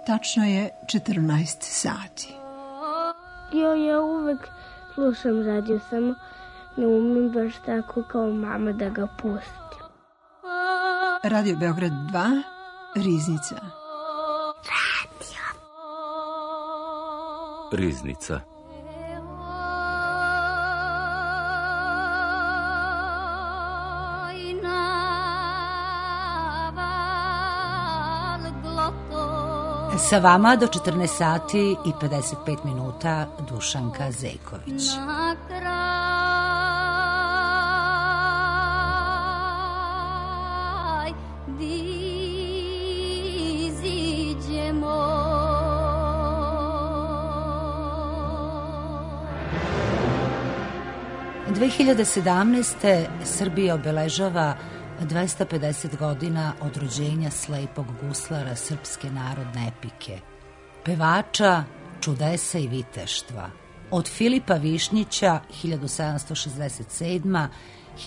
Tačno je 14 sati. Ja uvek slušam radio, samo ne umem baš tako kao mama da ga pusti. Radio Beograd 2, Riznica. Riznica. Sa vama do 14 sati i 55 minuta Dušanka Zejković. U 2017. Srbija obeležava 250 godina od rođenja slepog guslara srpske narodne epike, pevača čudesa i viteštva. Od Filipa Višnjića 1767.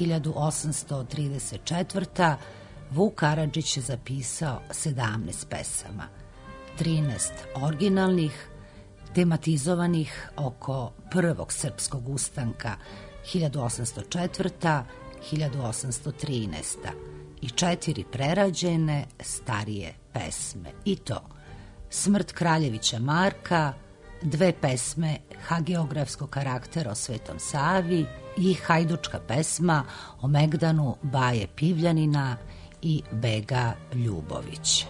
1834. Vuk Karadžić je zapisao 17 pesama, 13 originalnih, tematizovanih oko prvog srpskog ustanka 1804. 1813. i 4 prerađene starije pesme. I to Smrt Kraljevića Marka, 2 pesme hageografskog karaktera o Svetom Savi i hajdučka pesma o Megdanu Baje Pivljanina i Bega Ljubović.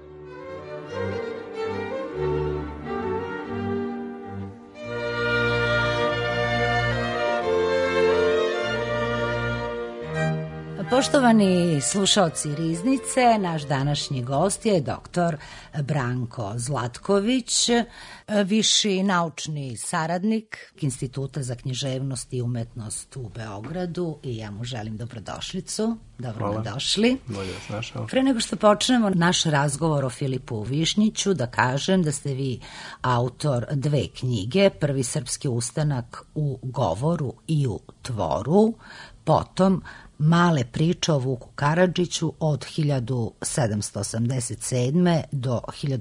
Poštovani slušaoci Riznice, naš današnji gost je dr. Branko Zlatković, viši naučni saradnik Instituta za književnost i umetnost u Beogradu i ja mu želim dobrodošlicu. Dobro nam došli. Bolje vas našao. Pre nego što počnemo naš razgovor o Filipu Višnjiću, da kažem da ste vi autor 2 knjige, Prvi srpski ustanak u govoru i u tvoru, potom Male priče o Vuku Karadžiću od 1787. do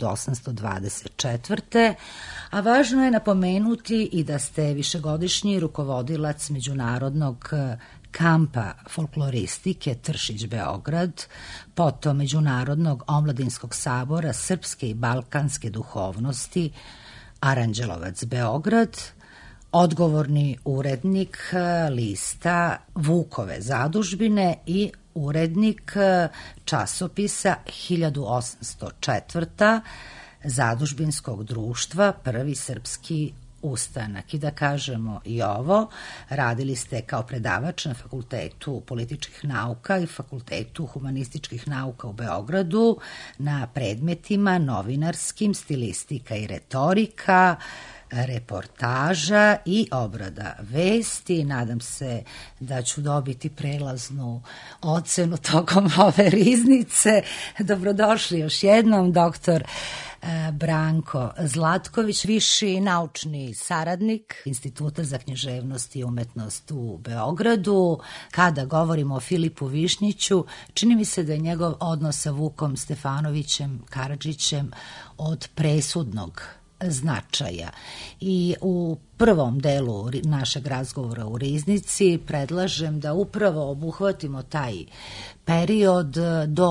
1824. A važno je napomenuti i da ste višegodišnji rukovodilac međunarodnog kampa folkloristike Tršić Beograd, potom Međunarodnog omladinskog sabora srpske i balkanske duhovnosti Aranđelovac Beograd, odgovorni urednik lista Vukove zadužbine i urednik časopisa 1804. Zadužbinskog društva Prvi srpski ustanak. I da kažemo i ovo, radili ste kao predavač na Fakultetu političkih nauka i Fakultetu humanističkih nauka u Beogradu na predmetima novinarskim, stilistika i retorika, reportaža i obrada vesti. Nadam se da ću dobiti prelaznu ocenu tokom ove riznice. Dobrodošli još jednom, doktor Branko Zlatković, viši naučni saradnik Instituta za književnost i umetnost u Beogradu. Kada govorimo o Filipu Višnjiću, čini mi se da je njegov odnos sa Vukom Stefanovićem Karadžićem od presudnog značaja. I u prvom delu našeg razgovora u Riznici predlažem da upravo obuhvatimo taj period do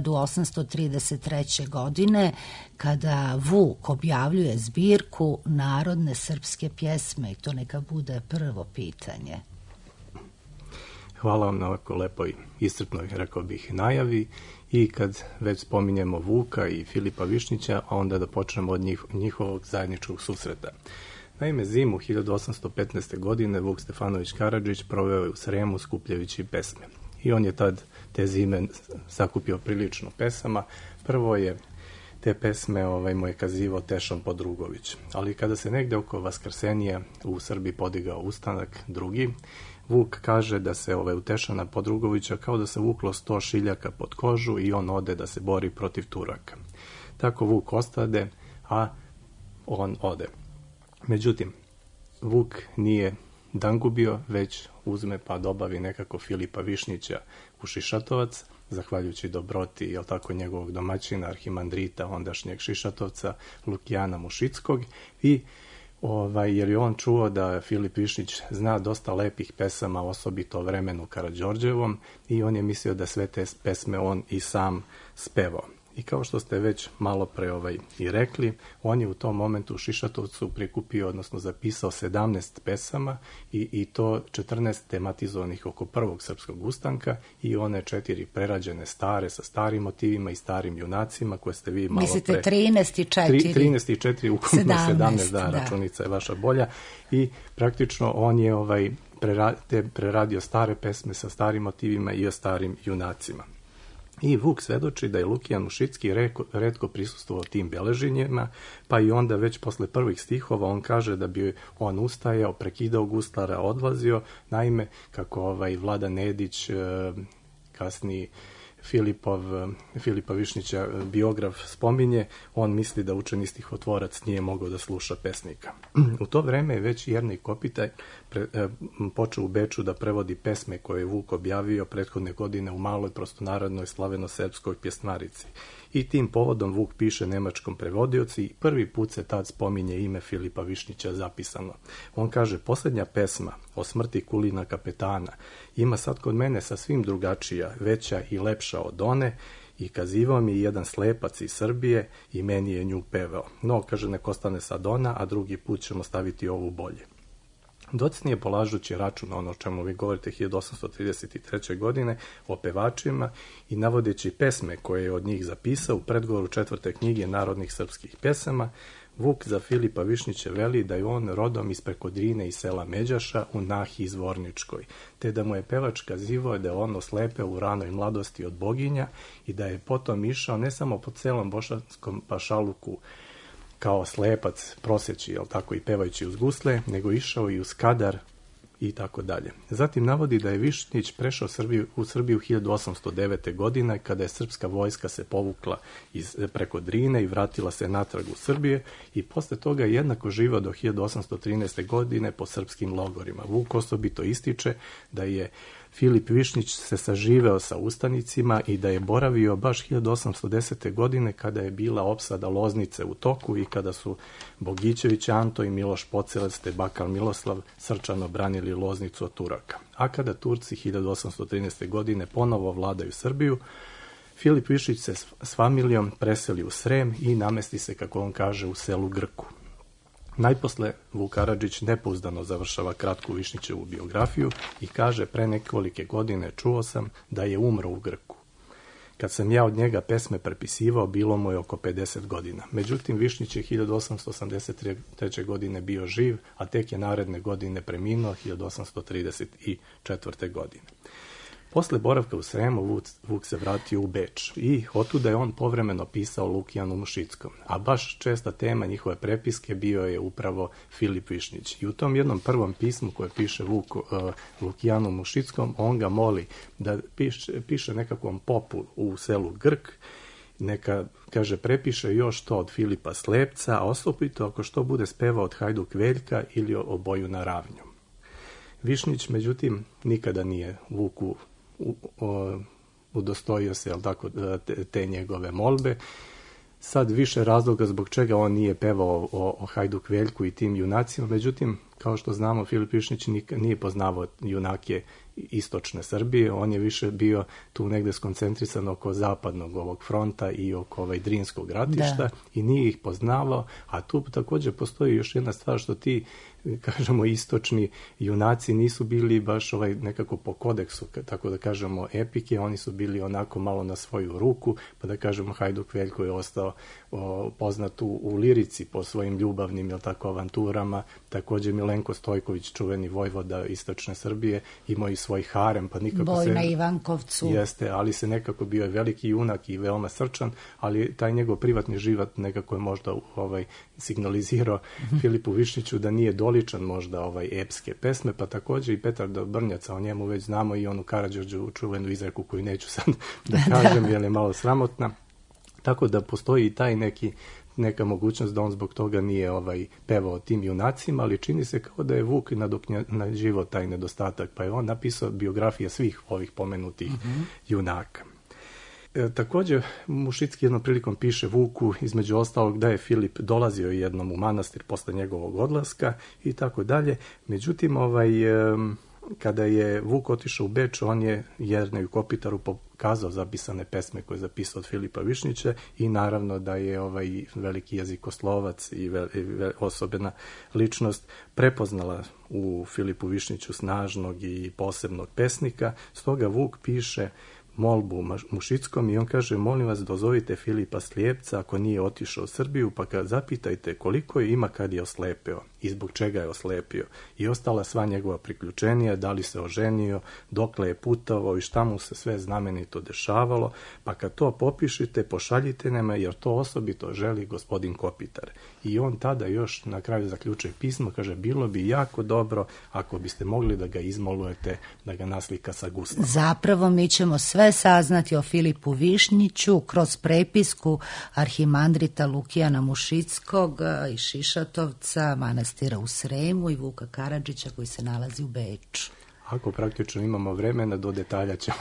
1833. godine kada Vuk objavljuje zbirku Narodne srpske pjesme i to neka bude prvo pitanje. Hvala vam na ovako lepoj, iscrpnoj, rekao bih, najavi. I kad već spominjemo Vuka i Filipa Višnjića, a onda da počnemo od njihovog zajedničkog susreta. Naime, zimu 1815. godine Vuk Stefanović Karadžić proveo je u Sremu skupljajući pesme. I on je tad te zime sakupio prilično pesama. Prvo je te pesme mu je kazivao Tešan Podrugović. Ali kada se negde oko Vaskrsenija u Srbiji podigao ustanak drugi, Vuk kaže da se u Tešana Podrugovića kao da se vuklo 100 šiljaka pod kožu i on ode da se bori protiv Turaka. Tako Vuk ostade, a on ode. Međutim, Vuk nije dangubio, već uzme pa dobavi nekako Filipa Višnjića u Šišatovac zahvaljujući dobroti, jel tako, njegovog domaćina, arhimandrita, ondašnjeg Šišatovca, Lukijana Mušickog, i jer je on čuo da Filip Višnjić zna dosta lepih pesama, osobito o vremenu Karađorđevom, i on je mislio da sve te pesme on i sam spevao. I kao što ste već malo pre i rekli, on je u tom momentu u Šišatovcu prikupio, odnosno zapisao 17 pesama i to 14 tematizovanih oko prvog srpskog ustanka i one 4 prerađene stare sa starim motivima i starim junacima koje ste vi malo pre... Mislite 13 i 4? 13 i 4, ukupno 17, da, računica je vaša bolja. I praktično on je preradio stare pesme sa starim motivima i o starim junacima. I Vuk svedoči da je Lukijan Mušicki retko prisustvovao tim beleženjima, pa i onda već posle prvih stihova on kaže da bi on ustajao, prekidao guslara, odlazio. Naime, kako Vlada Nedić, kasniji Filipa Višnjića biograf spominje, on misli da učeni stihotvorac nije mogao da sluša pesnika. U to vreme je već Jernej Kopitaj počeo u Beču da prevodi pesme koje je Vuk objavio prethodne godine u maloj prostonarodnoj slaveno-serbskoj pjesmarici. I tim povodom Vuk piše nemačkom prevodioci i prvi put se tad spominje ime Filipa Višnjića zapisano. On kaže, posljednja pesma o smrti Kulina kapetana ima sad kod mene sasvim drugačija, veća i lepša od one, i kazivao mi jedan slepac iz Srbije i meni je nju pevao. No, kaže, nek ostane sad ona, a drugi put ćemo staviti ovu bolje. Docnije polažući račun ono o čemu vi govorite 1833. godine o pevačima i navodeći pesme koje je od njih zapisao u predgovoru 4. knjige narodnih srpskih pesama, Vuk za Filipa Višnjića veli da je on rodom iz preko Drine i sela Međaša u Nahi Zvorničkoj, te da mu je pevač kazivao da je on oslepeo u ranoj mladosti od boginja i da je potom išao ne samo po celom bosanskom pašaluku kao slepac proseći, jel tako, i pevajući uz gusle, nego išao i uz Kadar i tako dalje. Zatim navodi da je Višnjić prešao u Srbiju 1809. godine kada je srpska vojska se povukla preko Drine i vratila se natrag u Srbije i posle toga je jednako živao do 1813. godine po srpskim logorima. Vuk osobito ističe da je Filip Višnjić se saživeo sa ustanicima i da je boravio baš 1810. godine kada je bila opsada Loznice u toku i kada su Bogićević Anto i Miloš Pocelec te Bakal Miloslav srčano branili Loznicu od Turaka. A kada Turci 1813. godine ponovo vladaju Srbiju, Filip Višnjić se s familijom preseli u Srem i namesti se, kako on kaže, u selu Grku. Najposle Vuk Karadžić nepouzdano završava kratku Višnjićevu biografiju i kaže, pre nekolike godine čuo sam da je umro u Grku. Kad sam ja od njega pesme prepisivao, bilo mu je oko 50 godina. Međutim, Višnjić je 1883. godine bio živ, a tek je naredne godine preminuo 1834. godine. Posle boravka u Sremu, Vuk se vratio u Beč i otuda je on povremeno pisao Lukijanu Mušickom, a baš česta tema njihove prepiske bio je upravo Filip Višnjić. I u tom jednom prvom pismu koje piše Lukijanu Mušickom, on ga moli da piše nekakvom popu u selu Grk, neka, kaže, prepiše još to od Filipa Slepca, a osobito ako što bude spevao od Hajduk Veljka ili o boju na Ravnju. Višnjić, međutim, nikada nije Vuku udostojio se, jel tako, te njegove molbe. Sad više razloga zbog čega on nije pevao o Hajduk Veljku i tim junacima, međutim, kao što znamo, Filip Višnjić nije poznavao junake istočne Srbije, on je više bio tu negde skoncentrisan oko zapadnog ovog fronta i oko Drinskog ratišta i nije ih poznavao, a tu također postoji još jedna stvar što ti, kažemo, istočni junaci nisu bili baš nekako po kodeksu, tako da kažemo, epike, oni su bili onako malo na svoju ruku, pa da kažemo Hajduk Veljko je ostao poznat u lirici po svojim ljubavnim, jel tako, avanturama, također Milenko Stojković, čuveni vojvoda istočne Srbije, imao i svoj harem, pa nikako Boj na Ivankovcu. Jeste, ali se nekako bio je veliki junak i veoma srčan, ali taj njegov privatni život nekako je možda signalizirao Filipu Višnjiću da nije doličan možda epske pesme, pa također i Petar Dobrnjaca, o njemu već znamo i onu Karađorđevu čuvenu izreku koju neću sad da kažem, jer je malo sramotna. Tako da postoji i taj neka mogućnost da on zbog toga nije pevao tim junacima, ali čini se kao da je Vuk nadoknađivao taj nedostatak, pa je on napisao biografije svih ovih pomenutih junaka. Takođe, Mušicki jednom prilikom piše Vuku, između ostalog, da je Filip dolazio jednom u manastir posle njegovog odlaska i tako dalje. Međutim, kada je Vuk otišao u Beč, on je Jerneju Kopitaru pokazao zapisane pesme koje je zapisao od Filipa Višnjića i naravno da je veliki jezikoslovac i osobena ličnost prepoznala u Filipu Višnjiću snažnog i posebnog pesnika. Stoga Vuk piše molbu Mušickom i on kaže: molim vas, dozovite Filipa Slijepca ako nije otišao u Srbiju, pa ga zapitajte koliko je ima kad je oslepeo i zbog čega je oslepio i ostala sva njegova priključenja, da li se oženio, dokle je putovao i šta mu se sve znamenito dešavalo, pa kad to popišite, pošaljite nama, jer to osobito želi gospodin Kopitar. I on tada još na kraju zaključuje pismo, kaže: bilo bi jako dobro ako biste mogli da ga izmolujete, da ga naslika sa guslama. Zapravo mi ćemo sve saznati o Filipu Višnjiću kroz prepisku arhimandrita Lukijana Mušickog iz Šišatovca, manastira u Sremu, i Vuka Karadžića koji se nalazi u Beču. Ako praktično imamo vremena, do detalja ćemo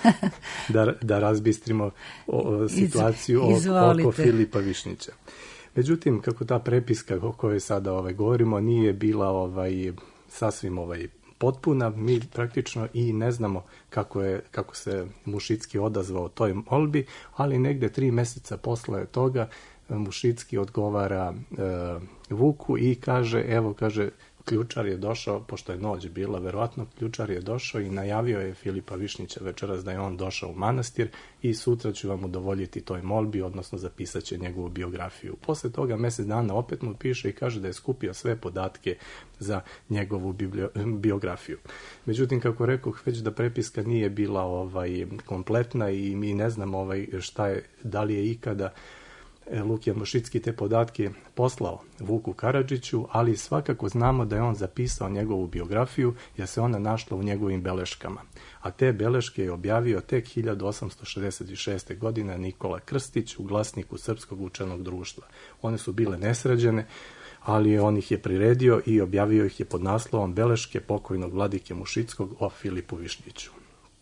da razbistrimo situaciju oko Filipa Višnjića. Međutim, kako ta prepiska o kojoj sada govorimo nije bila sasvim potpuna, mi praktično i ne znamo kako se Mušicki odazvao toj molbi, ali negde 3 meseca posle toga Mušicki odgovara Vuku i kaže: evo, kaže, ključar je došao, pošto je noć bila, verovatno ključar je došao i najavio je Filipa Višnjića večeras da je on došao u manastir i sutra ću vam udovoljiti toj molbi, odnosno zapisat će njegovu biografiju. Posle toga mesec dana opet mu piše i kaže da je skupio sve podatke za njegovu biografiju. Međutim, kako rekoh već, da prepiska nije bila kompletna i mi ne znamo šta je, da li je ikada Lukijan Mušicki te podatke poslao Vuku Karadžiću, ali svakako znamo da je on zapisao njegovu biografiju, jer se ona našla u njegovim beleškama. A te beleške je objavio tek 1866. godine Nikola Krstić u Glasniku Srpskog učenog društva. One su bile nesređene, ali on ih je priredio i objavio ih je pod naslovom Beleške pokojnog vladike Mušickog o Filipu Višnjiću.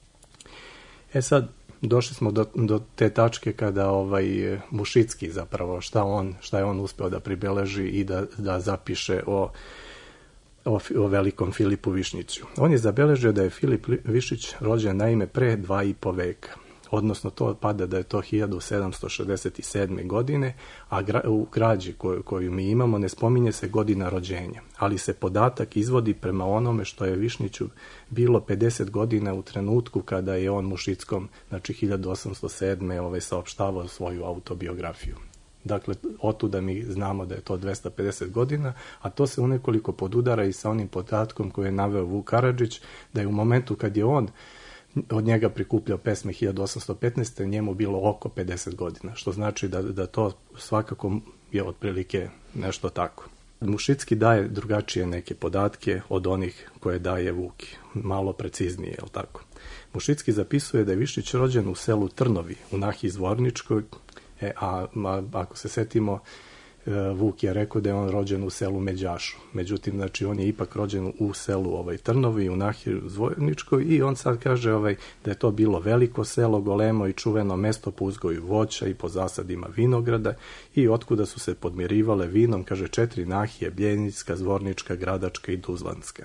Sad, došli smo do te tačke kada Mušicki zapravo šta je on uspeo da pribeleži i da zapiše o velikom Filipu Višnjiću. On je zabeležio da je Filip Višnjić rođen naime pre 2,5 veka. Odnosno, to pada da je to 1767. godine, a u građi koju mi imamo ne spominje se godina rođenja, ali se podatak izvodi prema onome što je Višnjiću bilo 50 godina u trenutku kada je on Mušickom, znači 1807. saopštavao svoju autobiografiju. Dakle, otuda mi znamo da je to 250 godina, a to se unekoliko podudara i sa onim podatkom koji je naveo Vuk Karadžić, da je u momentu kad je on od njega prikupljao pesme 1815. njemu bilo oko 50 godina, što znači da to svakako je otprilike nešto tako. Mušicki daje drugačije neke podatke od onih koje daje Vuki, malo preciznije, je li tako? Mušicki zapisuje da je Višnjić rođen u selu Trnovi, u Nahiji Zvorničkoj, a ako se setimo, Vuk je rekao da je on rođen u selu Međašu. Međutim, znači, on je ipak rođen u selu Trnovi, u Nahiji Zvorničkoj, i on sad kaže da je to bilo veliko selo, golemo i čuveno mesto po uzgoju voća i po zasadima vinograda, i otkuda su se podmirivale vinom, kaže, 4 nahije: Bljenicka, Zvornička, Gradačka i Tuzlanska.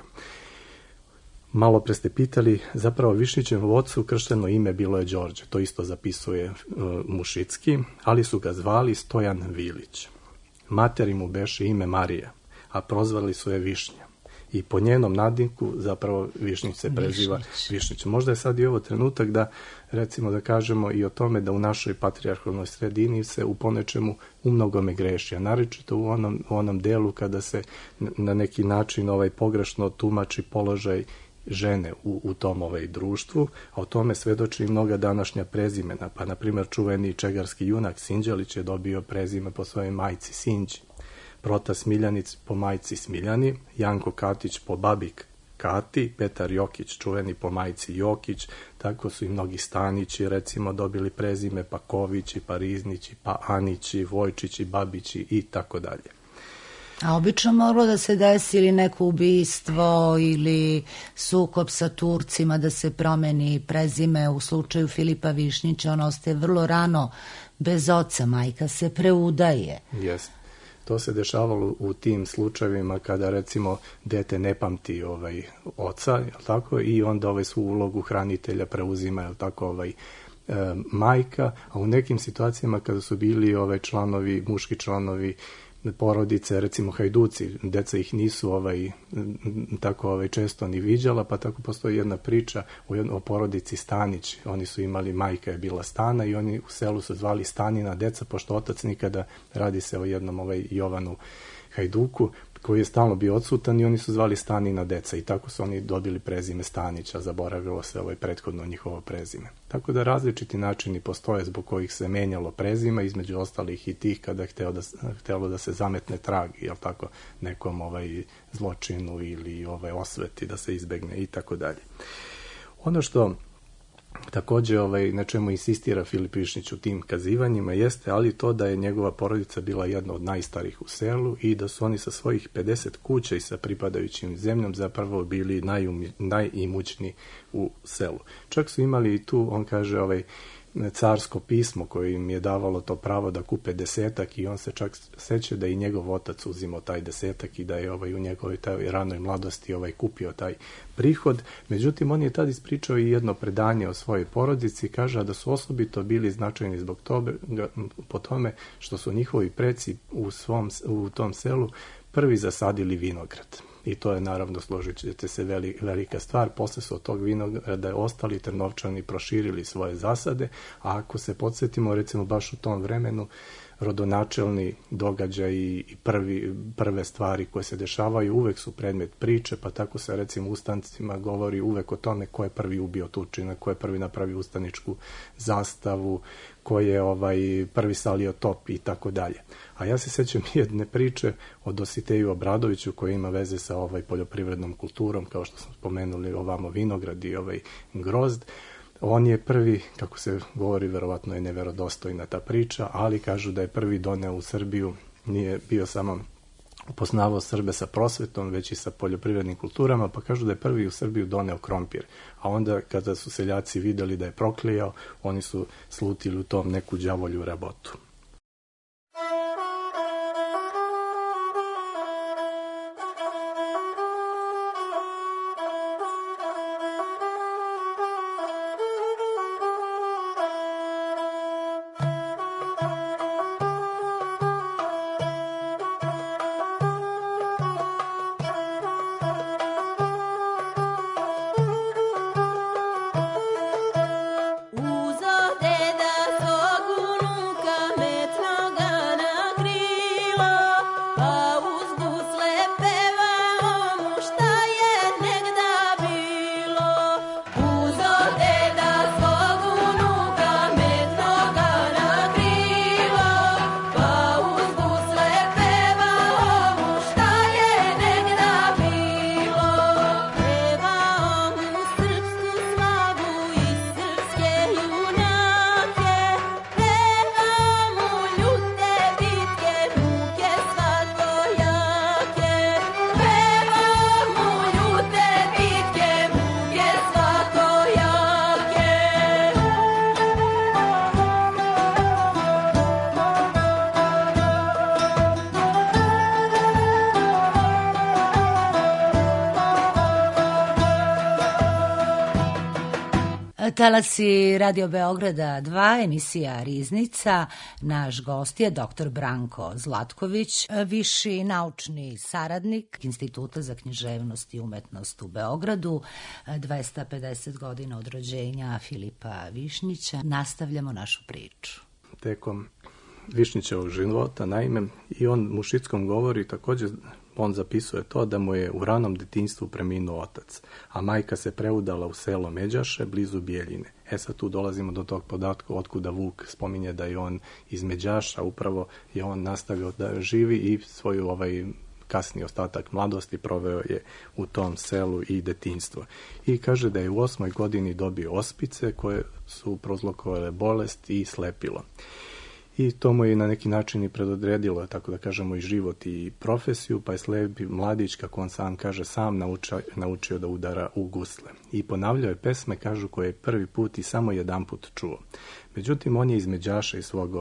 Malo pre ste pitali, zapravo Višnjićevom ocu kršteno ime bilo je Đorđe, to isto zapisuje Mušicki, ali su ga zvali Stojan Vilić. Materi mu beše ime Marija, a prozvali su je Višnja. I po njenom nadimku zapravo Višnjić se preziva Višnjić. Možda je sad i ovo trenutak da, recimo, da kažemo i o tome da u našoj patrijarhalnoj sredini se u ponečemu umnogome greši, a naročito u onom delu kada se na neki način pogrešno tumači položaj žene u tom društvu, a o tome svedoči i mnoga današnja prezimena. Pa, na primjer, čuveni čegarski junak Sinđelić je dobio prezime po svojoj majci Sinđi, Prota Smiljanic po majci Smiljani, Janko Katić po babi Kati, Petar Jokić čuveni po majci Jokić, tako su i mnogi Stanići, recimo, dobili prezime, pa Kovići, pa Riznići, pa Anići, Vojčići, Babići i tako dalje. A obično moglo da se desi ili neko ubistvo ili sukob sa Turcima, da se promeni prezime. U slučaju Filipa Višnjića on ostaje vrlo rano bez oca, majka se preudaje. Jeste. To se dešavalo u tim slučajevima kada recimo dete ne pamti oca, jel tako, i onda svu ulogu hranitelja preuzima, jel tako, majka, a u nekim situacijama kada su bili muški članovi porodice, recimo hajduci, deca ih nisu tako često ni viđala, pa tako postoji jedna priča o porodici Stanić. Oni su imali, majka je bila Stana i oni u selu su zvali Stanina deca, pošto otac nikada, radi se o jednom Jovanu Hajduku, koji je stalno bio odsutan, i oni su zvali Stanina deca i tako su oni dobili prezime Stanića, zaboravilo se prethodno njihovo prezime. Tako da različiti načini postoje zbog kojih se menjalo prezima, između ostalih i tih kada je htjelo da se zametne trag, jel tako, nekom zločinu ili osveti da se izbegne i tako dalje. Ono što takođe na čemu insistira Filip Višnjić u tim kazivanjima jeste, ali to da je njegova porodica bila jedna od najstarijih u selu i da su oni sa svojih 50 kuća i sa pripadajućim zemljom zapravo bili najimućniji u selu. Čak su imali i tu, on kaže, carsko pismo koje im je davalo to pravo da kupe desetak, i on se čak seća da i njegov otac uzimao taj desetak i da je u njegovoj ranoj mladosti kupio taj prihod. Međutim, on je tad ispričao i jedno predanje o svojoj porodici, kaže da su osobito bili značajni zbog toga, po tome što su njihovi preci u tom selu prvi zasadili vinograd. I to je, naravno, složit ćete se, velika stvar. Posle su od tog vinograda ostali Trnovčani proširili svoje zasade, a ako se podsjetimo, recimo, baš u tom vremenu, rodonačelni događaj i prve stvari koje se dešavaju uvek su predmet priče, pa tako se, recimo, ustancima govori uvek o tome ko je prvi ubio Turčina, ko je prvi napravio ustaničku zastavu, ko je prvi salio top i tako dalje. A ja se sećam jedne priče o Dositeju Obradoviću koji ima veze sa poljoprivrednom kulturom, kao što smo spomenuli ovamo vinograd i grozd. On je prvi, kako se govori, verovatno je neverodostojna ta priča, ali kažu da je prvi doneo u Srbiju, nije bio samo upoznavao Srbe sa prosvetom, već i sa poljoprivrednim kulturama, pa kažu da je prvi u Srbiju doneo krompir. A onda kada su seljaci videli da je proklijao, oni su slutili u tom neku đavolju rabotu. Talasi Radio Beograda 2, emisija Riznica. Naš gost je dr. Branko Zlatković, viši naučni saradnik Instituta za književnost i umetnost u Beogradu, 250 godina od rođenja Filipa Višnjića. Nastavljamo našu priču. Tekom Višnjićevog života, naime, i on Mušickom govori također. On zapisuje to da mu je u ranom detinjstvu preminuo otac, a majka se preudala u selo Međaše, blizu Bijeljine. Sad tu dolazimo do tog podatka otkuda Vuk spominje da je on iz Međaša, upravo je on nastavio da živi i svoju kasni ostatak mladosti proveo je u tom selu i detinjstvo. I kaže da je u 8. godini dobio ospice koje su prouzrokovale bolest i slepilo. i to mu je na neki način i predodredilo, tako da kažemo, i život i profesiju, pa je slepi mladić, kako on sam kaže, sam naučio da udara u gusle. I ponavljao je pesme, kažu, koje je prvi put i samo jedan put čuo. Međutim, on je izmeđaša iz svog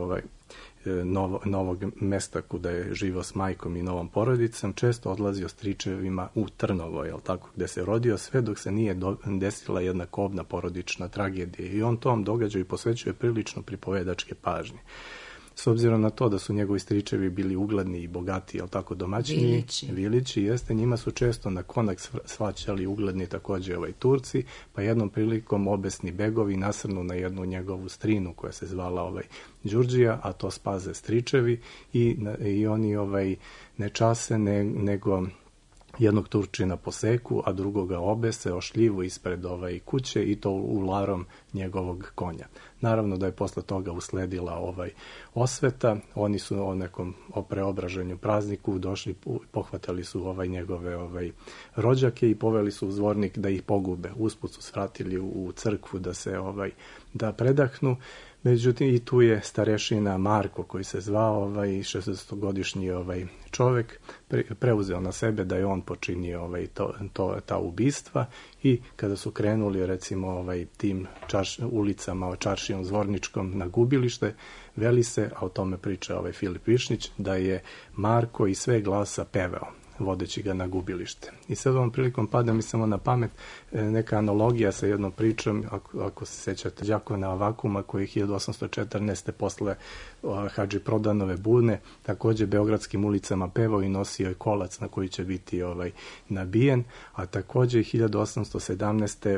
novog mesta kuda je živo s majkom i novom porodicom, često odlazio stričevima u Trnovo, gde se rodio, sve dok se nije desila jedna kobna porodična tragedija. I on tom događaju posvećuje prilično pripovedačke pažnje. S obzirom na to da su njegovi stričevi bili ugledni i bogati, domaćini, Vilići, jeste, njima su često na konak svaćali ugledni takođe Turci, pa jednom prilikom obesni begovi nasrnu na jednu njegovu strinu koja se zvala Đurđija, a to spaze stričevi i oni ne čase nego jednog Turčina poseku, a drugoga obese, ošljivu ispred kuće i to ularom njegovog konja. Naravno da je posle toga usledila osveta, oni su o nekom preobraženju prazniku došli, pohvatali su njegove rođake i poveli su u Zvornik da ih pogube. Usput su svratili u crkvu da predahnu. Međutim, i tu je starešina Marko, koji se zvao 60-godišnji čovek, preuzeo na sebe da je on počinio ta ubistva i kada su krenuli, recimo, tim ulicama, čaršijom Zvorničkom na gubilište, veli se, a o tome priča Filip Višnjić, da je Marko iz sve glasa pevao, vodeći ga na gubilište. I sad ovom prilikom pada mi samo na pamet neka analogija sa jednom pričom, ako se sećate Đakona Avakuma, koji je 1814. posle Hadži Prodanove bune takođe beogradskim ulicama pevao i nosio je kolac na koji će biti nabijen, a takođe 1817.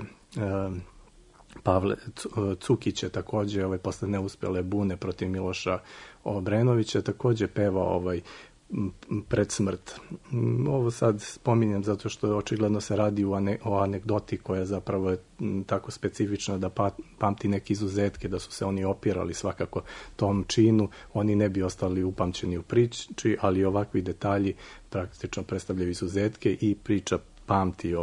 Pavle Cukić je takođe posle neuspele bune protiv Miloša Obrenovića takođe pevao pred smrt. Ovo sad spominjem zato što očigledno se radi o anegdoti koja zapravo je tako specifična da pamti neke izuzetke, da su se oni opirali svakako tom činu, oni ne bi ostali upamćeni u priči, ali ovakvi detalji praktično predstavljaju izuzetke i priča pamti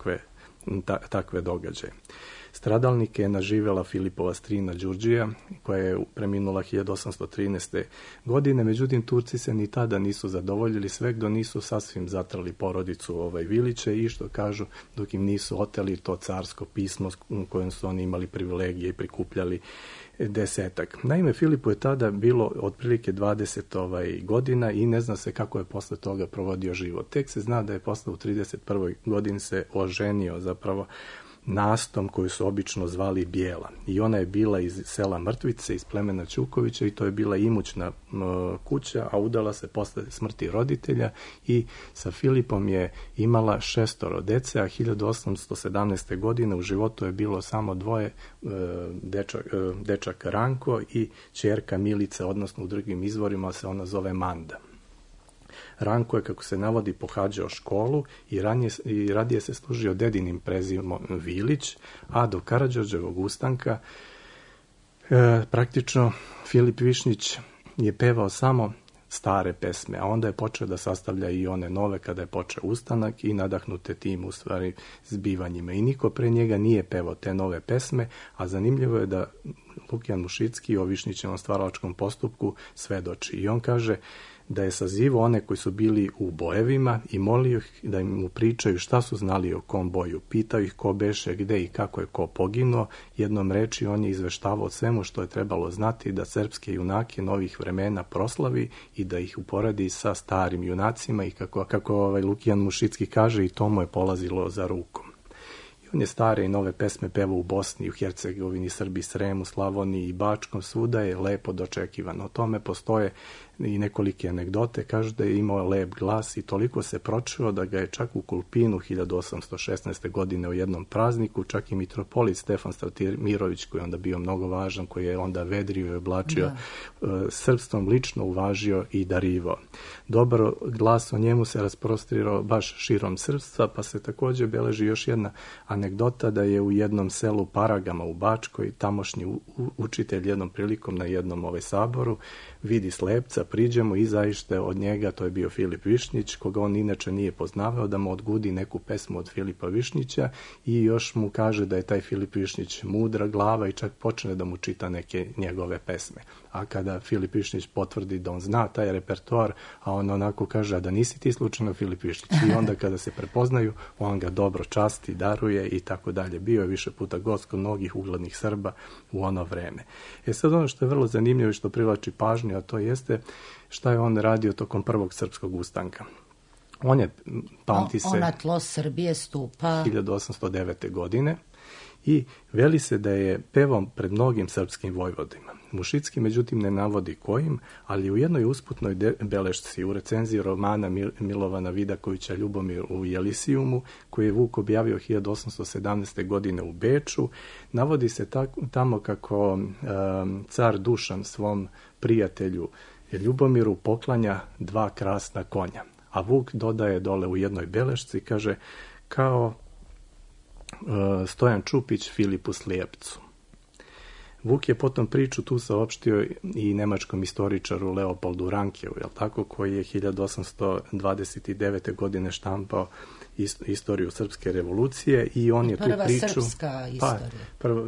takve događaje. Stradalnike je naživela Filipova strina Đurđija, koja je preminula 1813. godine, međutim Turci se ni tada nisu zadovoljili sve dok nisu sasvim zatrali porodicu Viliće i što kažu dok im nisu oteli to carsko pismo u kojem su oni imali privilegije i prikupljali desetak. Naime, Filipu je tada bilo otprilike 20 godina i ne zna se kako je posle toga provodio život. Tek se zna da je posle u 31. godini se oženio zapravo Nastom, koju su obično zvali Bijela. I ona je bila iz sela Mrtvice, iz plemena Ćukovića i to je bila imućna kuća, a udala se posle smrti roditelja i sa Filipom je imala 6 dece, a 1817. godine u životu je bilo samo 2, dečak Ranko i ćerka Milica, odnosno u drugim izvorima se ona zove Manda. Ranko je, kako se navodi, pohađao školu i radije se služio dedinim prezimom Vilić, a do Karađorđevog ustanka praktično Filip Višnjić je pevao samo stare pesme, a onda je počeo da sastavlja i one nove kada je počeo ustanak i nadahnute tim u stvari zbivanjima. I niko pre njega nije pevao te nove pesme, a zanimljivo je da Lukijan Mušicki o Višnjićevom stvaralačkom postupku svedoči. I on kaže da je sazivao one koji su bili u bojevima i molio ih da mu pričaju šta su znali o kom boju. Pitao ih ko beše, gde i kako je ko poginuo. Jednom reči on je izveštavao o svemu što je trebalo znati da srpske junake novih vremena proslavi i da ih uporedi sa starim junacima i kako Lukijan Mušicki kaže i to mu je polazilo za rukom. On je stare i nove pesme pevao u Bosni, u Hercegovini, Srbiji, Sremu, Slavoniji i Bačkom, svuda je lepo dočekivan. O tome postoje i nekolike anegdote, kaže da je imao lep glas i toliko se pročuo da ga je čak u Kulpinu 1816. godine u jednom prazniku, čak i mitropolit Stefan Stratimirović, koji je onda bio mnogo važan, koji je onda vedrio i oblačio srpstvom, lično uvažio i darivao. Dobar glas o njemu se rasprostrirao baš širom srpstva, pa se takođe beleži još jedna anegdota da je u jednom selu Paragama u Bačkoj tamošnji učitelj jednom prilikom na jednom saboru vidi slepca, priđe mu i zaište od njega, to je bio Filip Višnjić, koga on inače nije poznavao, da mu odgudi neku pesmu od Filipa Višnjića i još mu kaže da je taj Filip Višnjić mudra glava i čak počne da mu čita neke njegove pesme. A kada Filip Višnjić potvrdi da on zna taj repertoar, a on onako kaže, a da nisi ti slučajno Filip Višnjić. I onda kada se prepoznaju, on ga dobro časti, daruje i tako dalje. Bio je više puta gost kod mnogih uglednih Srba u ono vreme. Sad ono što je vrlo zanimljivo i što privlači pažnju, a to jeste šta je on radio tokom prvog srpskog ustanka. On je, pamti se, on na tlo Srbije stupa 1809. godine i veli se da je pevao pred mnogim srpskim vojvodima. Mušicki, međutim, ne navodi kojim, ali u jednoj usputnoj belešci u recenziji romana Milovana Vidakovića Ljubomir u Jelisijumu, koji je Vuk objavio 1817. godine u Beču, navodi se tamo kako car Dušan svom prijatelju Ljubomiru poklanja 2 krasna konja. A Vuk dodaje dole u jednoj belešci, kaže, kao Stojan Čupić Filipu Slijepcu. Vuk je potom priču tu saopštio i nemačkom istoričaru Leopoldu Rankeu, koji je 1829. godine štampao istoriju srpske revolucije i on je tu priču... Prva srpska istorija.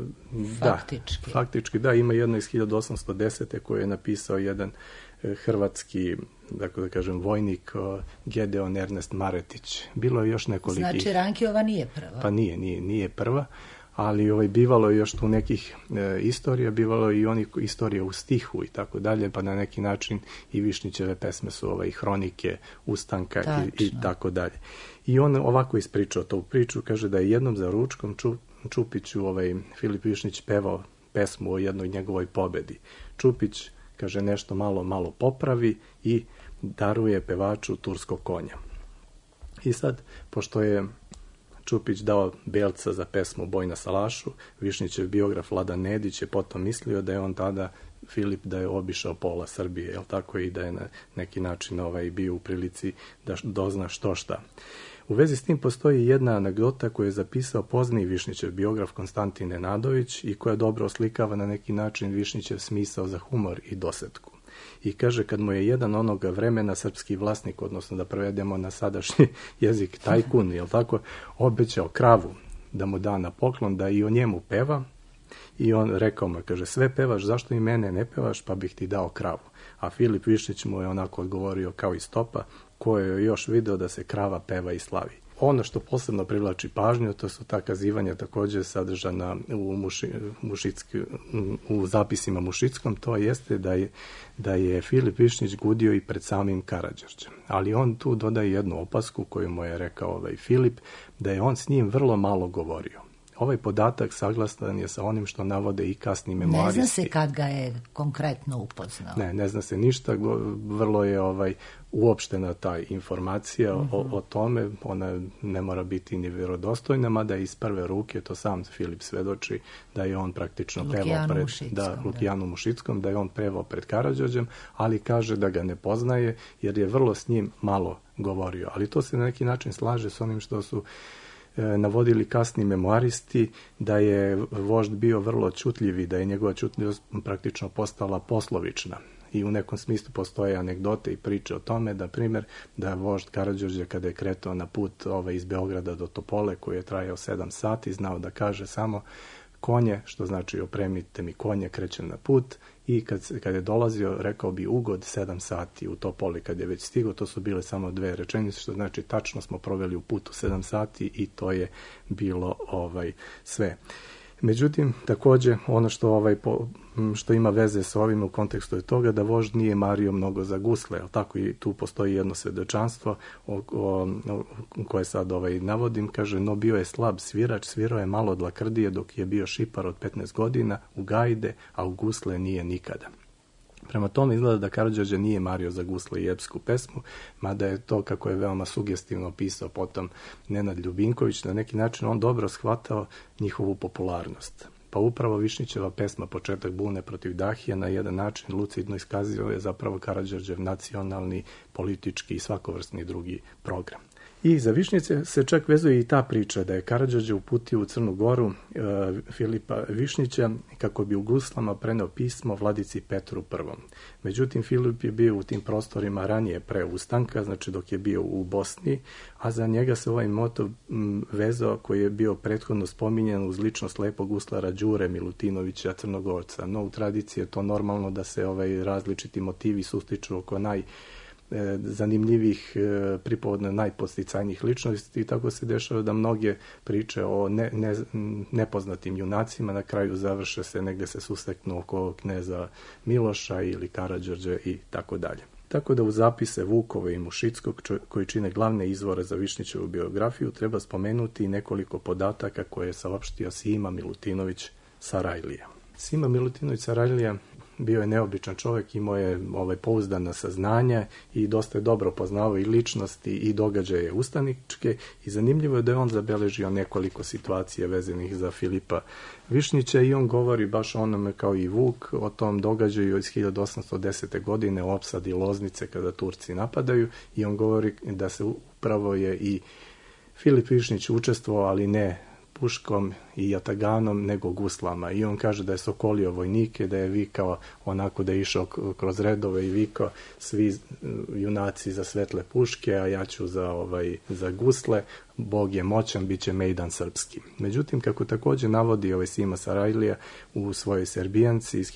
Faktički, da, ima jedno iz 1810. koje je napisao jedan hrvatski, da kažem, vojnik Gedeon Ernest Maretić. Bilo je još nekoliko... Znači, Rankeova nije prva. Pa nije prva, ali bivalo je još tu nekih istorija, bivalo je i onih istorija u stihu i tako dalje, pa na neki način i Višnjićeve pesme su hronike ustanka i tako dalje. I on ovako ispričao tu priču, kaže da je jednom za ručkom Čupiću Filip Višnjić pevao pesmu o jednoj njegovoj pobedi. Čupić, kaže, nešto malo popravi i daruje pevaču turskog konja. I sad, pošto je Čupić dao belca za pesmu Boj na salašu, Višnjićev biograf Vladan Nedić je potom mislio da je on tada Filip da je obišao pola Srbije, i da je na neki način bio u prilici da dozna što šta. U vezi s tim postoji jedna anegdota koju je zapisao pozniji Višnjićev biograf Konstantin Nenadović i koja dobro oslikava na neki način Višnjićev smisao za humor i dosetku. I kaže, kad mu je jedan onoga vremena srpski vlasnik, odnosno da prevedemo na sadašnji jezik tajkun, obećao kravu da mu da na poklon, da i o njemu peva, i on rekao mu, kaže, sve pevaš, zašto i mene ne pevaš, pa bih ti dao kravu. A Filip Višnjić mu je onako odgovorio kao iz topa, ko je još video da se krava peva i slavi. Ono što posebno privlači pažnju, to su ta kazivanja također sadržana u zapisima Mušickom, to jeste da je Filip Višnjić gudio i pred samim Karađorđem. Ali on tu dodaje jednu opasku koju mu je rekao Filip, da je on s njim vrlo malo govorio. Ovaj podatak saglasan je sa onim što navode i kasni memoaristi. Ne zna se kad ga je konkretno upoznao. Ne zna se ništa, vrlo je uopštena ta informacija o tome, ona ne mora biti ni vjerodostojna, mada iz prve ruke, to sam Filip svedoči, da je on praktično pevao pred Lukijanu Mušickom, da je on pevao pred Karađorđem, ali kaže da ga ne poznaje, jer je vrlo s njim malo govorio. Ali to se na neki način slaže s onim što su navodili kasni memoaristi, da je vožd bio vrlo čutljiv i da je njegova čutljivost praktično postala poslovična. I u nekom smislu postoje anegdote i priče o tome, da primjer, da je vožd Karađorđe kada je kretao na put iz Beograda do Topole, koji je trajao 7 sati, znao da kaže samo konje, što znači opremite mi konje, krećem na put, i kad je dolazio, rekao bi ugod 7 sati u Topoli, kad je već stigao, to su bile samo 2 rečenice, što znači tačno smo proveli u putu 7 sati i to je bilo sve. Međutim, također, ono što ima veze s ovim u kontekstu je toga da vožd nije mario mnogo za gusle, tako i tu postoji jedno svedočanstvo koje sad navodim, kaže, no bio je slab svirač, svirao je malo od lakrdije dok je bio šipar od 15 godina u gajde, a u gusle nije nikada. Prema tome izgleda da Karađorđe nije mario za gusle i epsku pesmu, mada je to, kako je veoma sugestivno opisao potom Nenad Ljubinković, na neki način on dobro shvatao njihovu popularnost. Pa upravo Višnjićeva pesma Početak bune protiv Dahija na jedan način lucidno iskazio je zapravo Karađorđev nacionalni, politički i svakovrsni drugi program. I za Višnjice se čak vezuje i ta priča da je Karađorđe uputio u Crnu Goru Filipa Višnjića kako bi u guslama preneo pismo vladici Petru I. Međutim, Filip je bio u tim prostorima ranije pre ustanka, znači dok je bio u Bosni, a za njega se ovaj motiv vezao koji je bio prethodno spominjan uz ličnost lepog guslara Đure Milutinovića Crnogorca. No, u tradiciji je to normalno da se različiti motivi sustiču oko zanimljivih pripovodno najpodsticajnijih ličnosti i tako se dešava da mnoge priče o nepoznatim junacima na kraju završe se, negde se susteknu oko kneza Miloša ili Karađorđe i tako dalje. Tako da u zapise Vukove i Mušickog, koji čine glavne izvore za Višnjićevu biografiju, treba spomenuti nekoliko podataka koje je saopštio Sima Milutinović Sarajlija. Sima Milutinović Sarajlija bio je neobičan čovjek, imao je pouzdana saznanja i dosta je dobro poznavao i ličnosti i događaje ustaničke i zanimljivo je da je on zabeležio nekoliko situacija vezanih za Filipa Višnjića i on govori baš o onome kao i Vuk, o tom događaju iz 1810. godine u opsadi Loznice kada Turci napadaju i on govori da se upravo je i Filip Višnjić učestvovao, ali ne puškom i jataganom, nego guslama. I on kaže da je sokolio vojnike, da je vikao onako da je išao kroz redove i vikao svi junaci za svetle puške, a ja ću za gusle, Bog je moćan, bit će mejdan srpski. Međutim, kako također navodi Sima Sarajlija u svojoj Serbijanci iz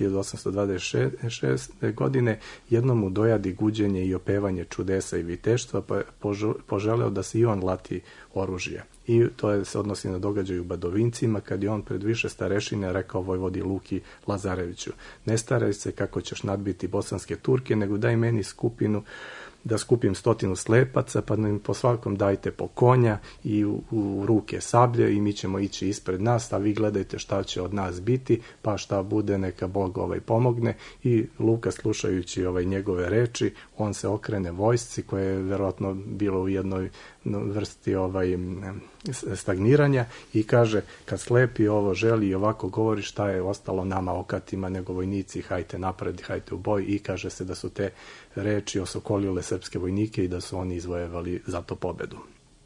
1826. godine, jednom mu dojadi guđenje i opevanje čudesa i viteštva, pa je poželeo da se i on lati oružje. I to se odnosi na događaj u Badovincima, kad je on pred više starešine rekao vojvodi Luki Lazareviću: ne staraj se kako ćeš nadbiti bosanske Turke, nego daj meni skupinu da skupim 100 slepaca, pa nam po svakom dajte po konja i u ruke sablje i mi ćemo ići ispred nas, a vi gledajte šta će od nas biti, pa šta bude neka Bog pomogne. I Luka, slušajući njegove reči, on se okrene vojsci koja je verovatno bilo u jednoj vrsti stagniranja i kaže: kad slepi ovo želi i ovako govori, šta je ostalo nama okatima nego vojnici, hajte napred, hajte u boj. I kaže se da su te reči osokolile srpske vojnike i da su oni izvojevali za to pobedu.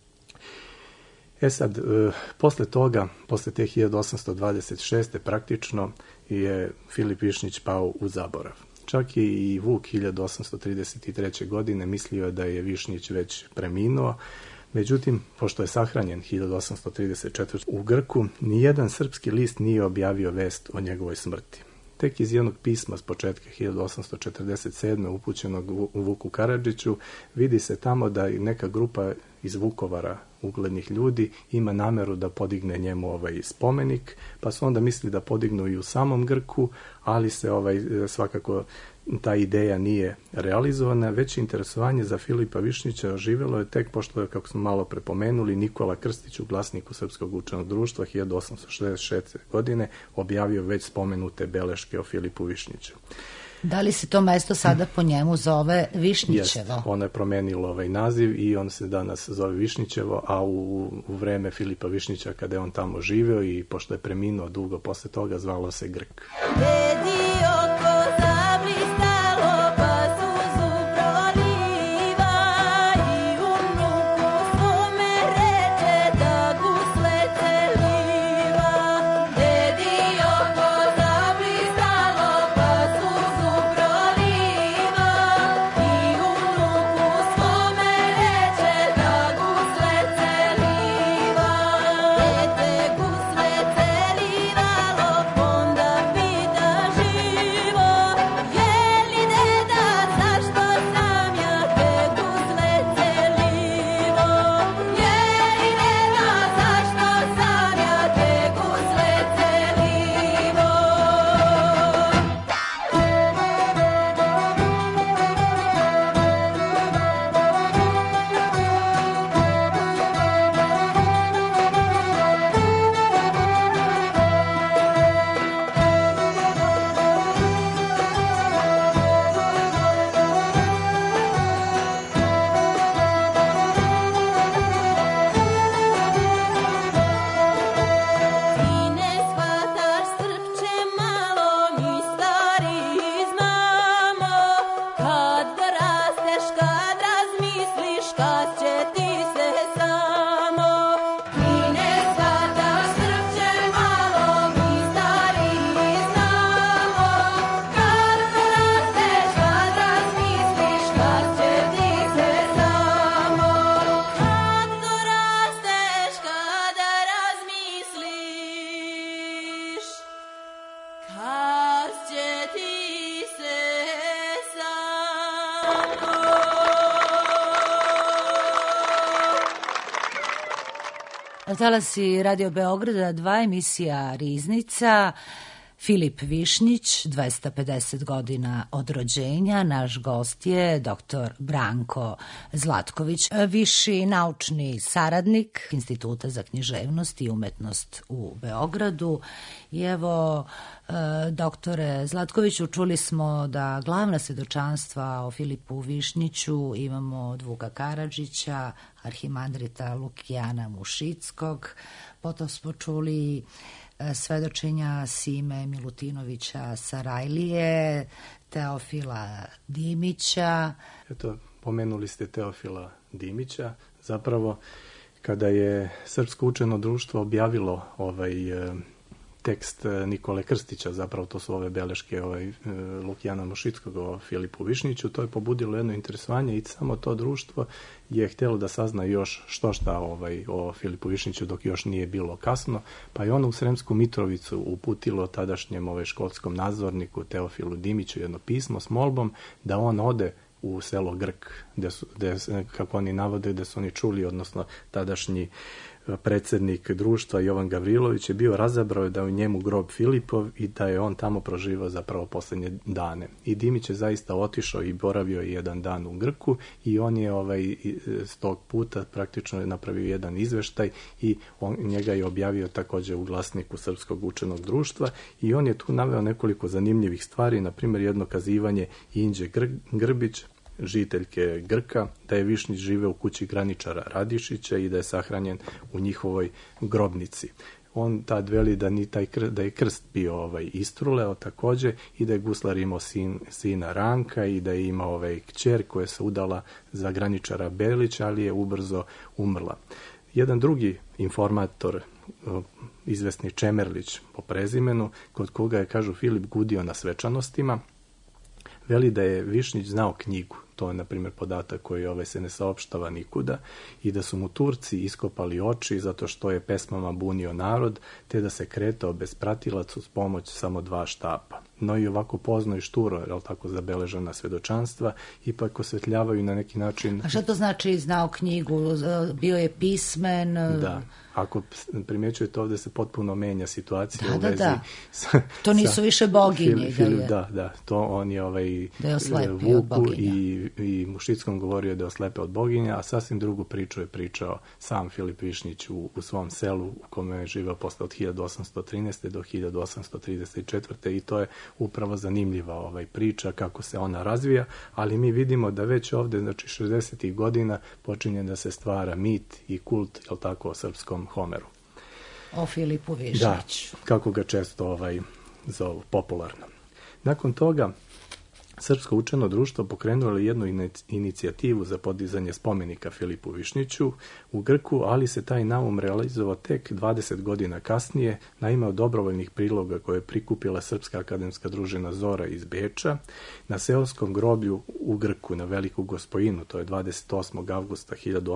Sad, posle toga, posle te 1826. praktično je Filip Višnjić pao u zaborav. Čak i Vuk 1833. godine mislio je da je Višnjić već preminuo. Međutim, pošto je sahranjen 1834. u Grku, nijedan srpski list nije objavio vest o njegovoj smrti. Tek iz jednog pisma s početka 1847. upućenog Vuku Karadžiću vidi se tamo da neka grupa iz Vukovara, uglednih ljudi, ima nameru da podigne njemu spomenik, pa su onda mislili da podignu i u samom Grku, ali se svakako ta ideja nije realizovana, već interesovanje za Filipa Višnjića oživjelo je tek pošto je, kako smo malo prepomenuli, Nikola Krstić u Glasniku Srpskog učenog društva 1866. godine objavio već spomenute beleške o Filipu Višnjiću. Da li se to mesto sada po njemu zove Višnjićevo? Jeste, ono je promenilo naziv i on se danas zove Višnjićevo, a u vreme Filipa Višnjića, kada je on tamo živeo i pošto je preminuo dugo posle toga, zvalo se Grk. Onda pitaš Talasi Radio Beograda 2, emisija Riznica. Filip Višnjić, 250 godina od rođenja. Naš gost je dr. Branko Zlatković, viši naučni saradnik Instituta za književnost i umetnost u Beogradu. I evo, doktore Zlatkoviću, čuli smo da glavna svedočanstva o Filipu Višnjiću imamo od Vuka Karadžića, arhimandrita Lukijana Mušickog, potom smo čuli svedočenja Sime Milutinovića Sarajlije, Teofila Dimića. Eto, pomenuli ste Teofila Dimića. Zapravo, kada je Srpsko učeno društvo objavilo tekst Nikole Krstića, zapravo to su ove beleške Lukijana Mušickog o Filipu Višnjiću, to je pobudilo jedno interesovanje i samo to društvo je htjelo da sazna još šta o Filipu Višnjiću dok još nije bilo kasno, pa je ono u Sremsku Mitrovicu uputilo tadašnjem školskom nadzorniku Teofilu Dimiću jedno pismo s molbom da on ode u selo Grk, kako oni navode, da su oni čuli, odnosno tadašnji predsjednik društva Jovan Gavrilović je bio razabrao da je u njemu grob Filipov i da je on tamo proživao zapravo posljednje dane. I Dimić je zaista otišao i boravio jedan dan u Grku i on je s tog puta praktično napravio jedan izveštaj i njega je objavio također u glasniku Srpskog učenog društva i on je tu naveo nekoliko zanimljivih stvari, na primjer jedno kazivanje Inđe Grbić, žiteljke Grka, da je Višnjić žive u kući graničara Radišića i da je sahranjen u njihovoj grobnici. On tad veli da je krst bio istruleo također i da je guslar imao sina Ranka i da je imao kćer koja se udala za graničara Belića, ali je ubrzo umrla. Jedan drugi informator, izvesni Čemerlić po prezimenu, kod koga je, kažu, Filip gudio na svečanostima, veli da je Višnjić znao knjigu. To je, na primjer, podatak koji se ne saopštava nikuda, i da su mu Turci iskopali oči zato što je pesmama bunio narod, te da se kretao bez pratilaca uz pomoć samo 2 štapa. No i ovako pozno i šturo, tako zabeležena svedočanstva, ipak osvetljavaju na neki način... A šta to znači znao knjigu? Bio je pismen? Da. Ako primjećujete, ovdje se potpuno menja situacija u vezi... To nisu više boginje. Da, to on je Vuku i Mušickom govorio da je oslepeo od boginja, a sasvim drugu priču je pričao sam Filip Višnjić u svom selu u kome je živeo posle od 1813. do 1834. i to je upravo zanimljiva priča kako se ona razvija, ali mi vidimo da već ovdje, znači 60. godina, počinje da se stvara mit i kult, o srpskom Homeru. O Filipu Višnjiću. Da, kako ga često zovu popularno. Nakon toga, Srpsko učeno društvo pokrenulo je jednu inicijativu za podizanje spomenika Filipu Višnjiću u Grku, ali se taj naum realizovao tek 20 godina kasnije na ime dobrovoljnih priloga koje je prikupila Srpska akademska družina Zora iz Beča na seoskom groblju u Grku na Veliku Gospojinu, to je 28. avgusta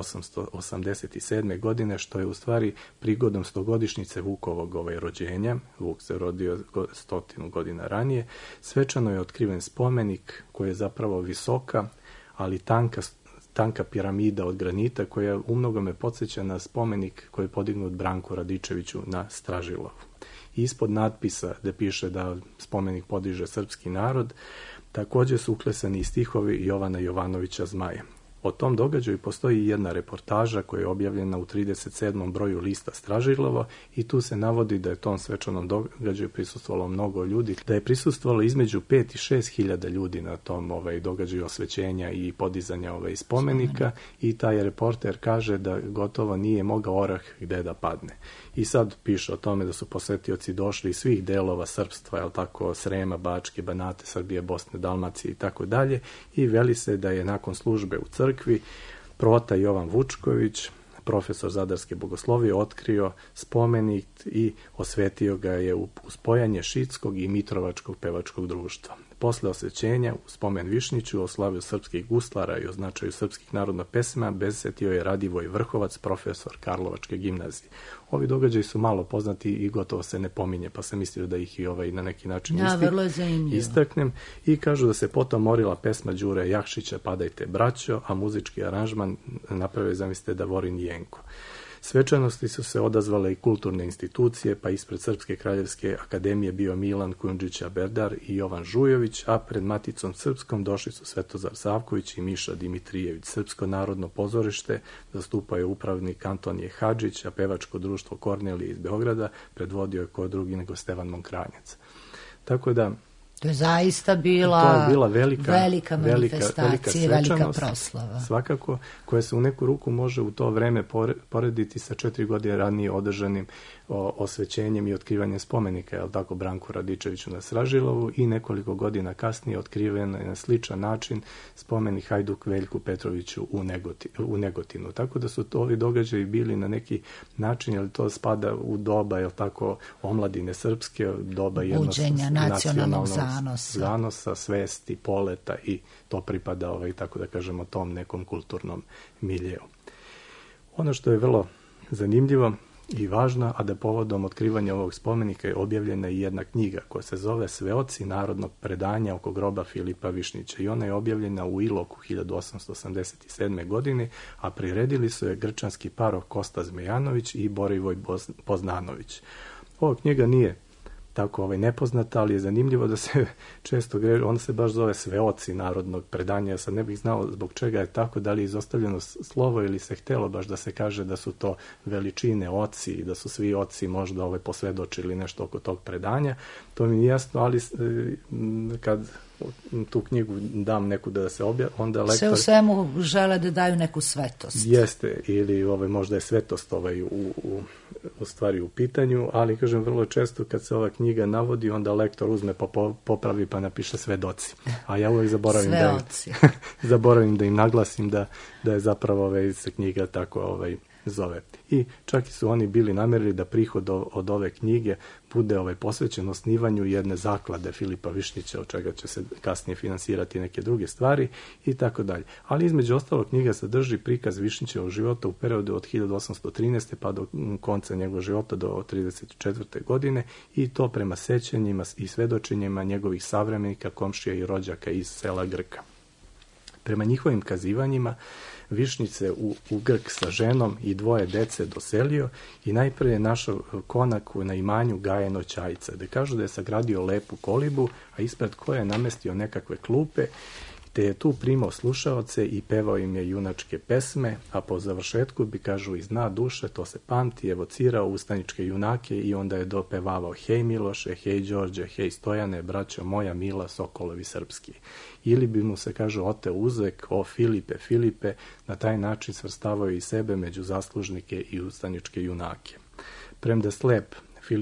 1887. godine, što je u stvari prigodom 100-godišnjice Vukovog rođenja. Vuk se rodio 100 godina ranije. Svečano je otkriven spomenik koja je zapravo visoka, ali tanka piramida od granita koja u mnogome podsjeća na spomenik koji je podignut Branku Radičeviću na Stražilovu. Ispod natpisa gde piše da spomenik podiže srpski narod, također su uklesani i stihovi Jovana Jovanovića Zmaja. O tom događaju postoji jedna reportaža koja je objavljena u 37. broju lista Stražilova i tu se navodi da je tom svečanom događaju prisustvovalo mnogo ljudi, da je prisustvovalo između 5 i 6 hiljada ljudi na tom događaju osvećenja i podizanja spomenika i taj reporter kaže da gotovo nije mogao orah gde da padne. I sad piše o tome da su posetioci došli iz svih delova srpstva, Srema, Bačke, Banate, Srbije, Bosne, Dalmacije i tako dalje, i veli se da je nakon službe u crkvi prota Jovan Vučković, profesor Zadarske bogoslovije, otkrio spomenik i osvetio ga je u spojanje Šitskog i Mitrovačkog pevačkog društva. Posle osvećenja u spomen Višnjiću o slavlju srpskih guslara i o značaju srpskih narodna pesma besetio je Radivoj Vrhovac, profesor Karlovačke gimnazije. Ovi događaji su malo poznati i gotovo se ne pominje, pa sam mislio da ih i na neki način istaknem. I kažu da se potom morila pesma Đure Jakšića Padajte braćo, a muzički aranžman napravio, zamislite, Davorin Jenko. Svečanosti su se odazvale i kulturne institucije, pa ispred Srpske kraljevske akademije bio Milan Kujundžić Berdar i Jovan Žujović, a pred Maticom srpskom došli su Svetozar Savković i Miša Dimitrijević. Srpsko narodno pozorište zastupao je upravnik Antonije Hadžić, a pevačko društvo Kornelije iz Beograda predvodio je ko drugi nego Stevan Monkranjac. Tako da to je zaista bila velika manifestacija, velika proslava. Svakako, koja se u neku ruku može u to vreme porediti sa 4 godine ranije održanim osvećenjem i otkrivanjem spomenika, je li tako, Branku Radičeviću na Sražilovu, i nekoliko godina kasnije otkriven je na sličan način spomenik Hajduk Veljku Petroviću u Negotinu. Tako da su ovi događaji bili na neki način, jer to spada u doba, je li tako, omladine srpske, doba jednog nacionalnog zanosa, svesti, poleta, i to pripada, tako da kažemo, tom nekom kulturnom miljeu. Ono što je vrlo zanimljivo i važno, a da povodom otkrivanja ovog spomenika je objavljena i jedna knjiga koja se zove Sveoci narodnog predanja oko groba Filipa Višnjića, i ona je objavljena u Iloku 1887. godine, a priredili su je grčanski paroh Kosta Zmejanović i Borivoj Poznanović. Ova knjiga nije tako nepoznata, ali je zanimljivo da se često greši, ona se baš zove Sveoci narodnog predanja. Ja sad ne bih znao zbog čega je tako, da li je izostavljeno slovo ili se htelo baš da se kaže da su to veličine oci i da su svi oci možda posvedočili nešto oko tog predanja. To mi nije jasno, ali kad tu knjigu dam neku da se objavlja, onda lektor... Sve u svemu žele da daju neku svetost. Jeste, ili možda je svetost u stvari u pitanju, ali kažem, vrlo često kad se ova knjiga navodi, onda lektor uzme pa popravi pa napiše svedoci. A ja uvijek zaboravim da im naglasim da je zapravo se knjiga tako zove. I čak su oni bili namerili da prihod od ove knjige bude posvećen osnivanju jedne zaklade Filipa Višnjića, od čega će se kasnije finansirati neke druge stvari i tako dalje. Ali između ostalog knjiga sadrži prikaz Višnjićevog života u periodu od 1813. pa do konca njegovog života do 1934. godine, i to prema sećanjima i svedočenjima njegovih savremenika, komšija i rođaka iz sela Grka. Prema njihovim kazivanjima, Višnjić se u Grk sa ženom i 2 dece doselio i najprije je našao konak na imanju Gajeno Ćajca, gde kažu da je sagradio lepu kolibu, a ispred koje je namestio nekakve klupe, te je tu primao slušaoce i pevao im je junačke pesme, a po završetku bi, kažu, iz dna duše, to se pamti, evocirao ustaničke junake i onda je dopevavao: hej Miloše, hej Đorđe, hej Stojane, braćo moja mila, sokolovi srpski. Ili bi mu se, kažu, oteo uzek: o Filipe, Filipe, na taj način svrstavao i sebe među zaslužnike i ustaničke junake. Premda slep,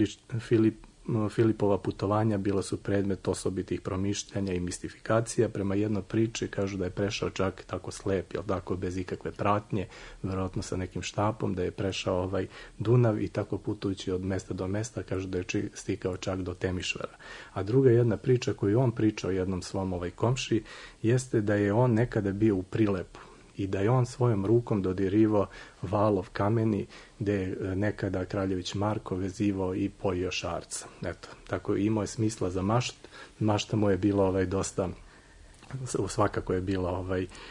Filipova putovanja bila su predmet osobitih promišljanja i mistifikacija. Prema jednoj priči kažu da je prešao čak tako slep, jel tako, bez ikakve pratnje, verovatno sa nekim štapom, da je prešao Dunav i tako putujući od mesta do mesta, kažu da je stikao čak do Temišvara. A druga jedna priča koju on pričao jednom svom komšiji jeste da je on nekada bio u Prilepu i da je on svojom rukom dodirivao valov kameni gde je nekada kraljević Marko vezivao i pojio šarca. Eto, tako imao je smisla za mašta mu je bila dosta, svakako je bila